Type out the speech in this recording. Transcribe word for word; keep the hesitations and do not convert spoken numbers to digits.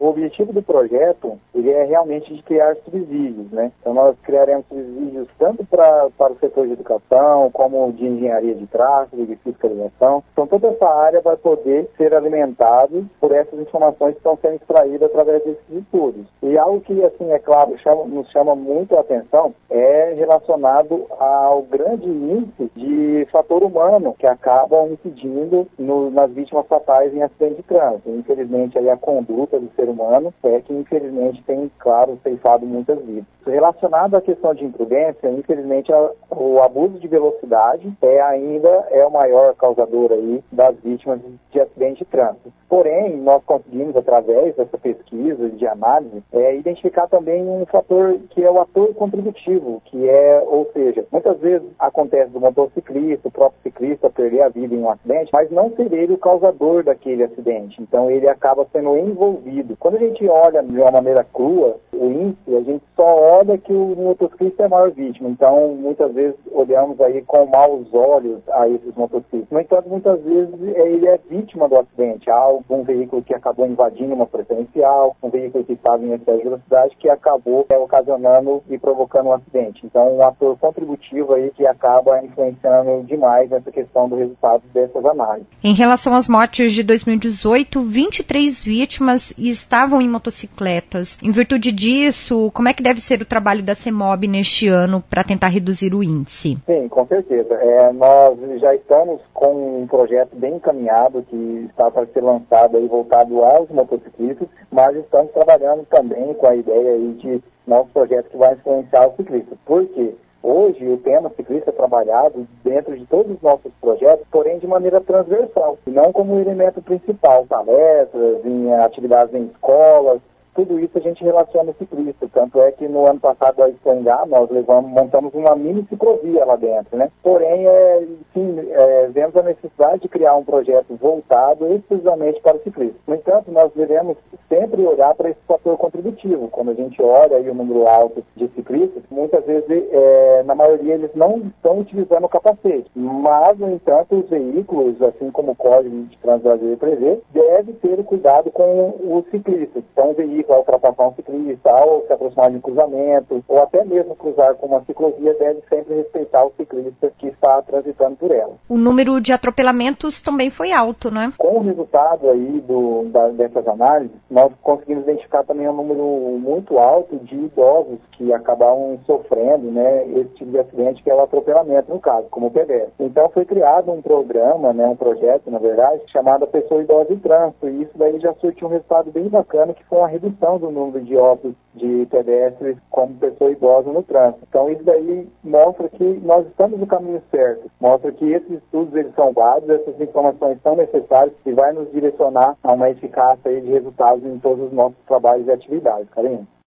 O objetivo do projeto ele é realmente de criar subsídios, né? Então nós criaremos subsídios tanto pra, para o setor de educação, como de engenharia de tráfego, de fiscalização. Então toda essa área vai poder ser alimentada por essas informações que estão sendo extraídas através desses estudos. E algo que, assim, é claro, chama, nos chama muito a atenção é relacionado ao grande índice de fator humano que acabam incidindo no, nas vítimas fatais em acidente de trânsito. Infelizmente, aí a conduta do ser humano é que, infelizmente, tem, claro, ceifado muitas vidas. Relacionado à questão de imprudência, infelizmente, a, o abuso de velocidade é ainda é o maior causador aí das vítimas de acidente de trânsito. Porém, nós conseguimos, através dessa pesquisa de análise, é, identificar também um fator que é o ator contributivo, que é, ou seja, muitas vezes acontece do motociclista, o próprio ciclista perder a vida em um acidente, mas não ser ele o causador daquele acidente. Então, ele acaba sendo envolvido. Quando a gente olha de uma maneira crua o índice, a gente só olha que o motociclista é a maior vítima. Então, muitas vezes, olhamos aí com maus olhos a esses motociclistas. No entanto, muitas vezes, ele é vítima do acidente. Há algum veículo que acabou invadindo uma preferencial, um veículo que estava em excesso de velocidade que acabou é, ocasionando e provocando um acidente. Então, um ator contributivo aí que acaba influenciando demais nessa questão do resultado dessas análises. Em relação às mortes de dois mil e dezoito, vinte e três vítimas estavam em motocicletas. Em virtude disso, como é que deve ser o trabalho da CEMOB neste ano para tentar reduzir o índice? Sim, com certeza. É, nós já estamos com um projeto bem encaminhado que está para ser lançado aí voltado aos motociclistas, mas estamos trabalhando também com a ideia aí de novos projetos que vão influenciar os ciclistas. Por quê? Hoje, o tema ciclista é trabalhado dentro de todos os nossos projetos, porém de maneira transversal, e não como elemento principal, palestras, em atividades em escolas. Tudo isso a gente relaciona ao ciclista, tanto é que no ano passado a Expoingá nós levamos, montamos uma mini ciclovia lá dentro, né? Porém, é, sim, é, vemos a necessidade de criar um projeto voltado exclusivamente para o ciclista. No entanto, nós devemos sempre olhar para esse fator contributivo. Quando a gente olha aí o número alto de ciclistas, muitas vezes, é, na maioria, eles não estão utilizando o capacete. Mas, no entanto, os veículos, assim como o Código de Trânsito Brasileiro prevê, deve ter o cuidado com os ciclistas. Então, o veículo ao ultrapassar um ciclista, ao se aproximar de um cruzamento, ou até mesmo cruzar com uma ciclovia, deve sempre respeitar o ciclista que está transitando por ela. O número de atropelamentos também foi alto, né? Com o resultado aí do, da, dessas análises, nós conseguimos identificar também um número muito alto de idosos que acabaram sofrendo, né, esse tipo de acidente, que é o atropelamento, no caso, como o pedestre. Então foi criado um programa, né, um projeto, na verdade, chamado Pessoa Idosa em Trânsito, e isso daí já surtiu um resultado bem bacana, que foi uma redução do número de óbitos de pedestres como pessoa idosa no trânsito. Então isso daí mostra que nós estamos no caminho certo, mostra que esses estudos eles são válidos, essas informações são necessárias e vai nos direcionar a uma eficácia aí de resultados em todos os nossos trabalhos e atividades, Karine.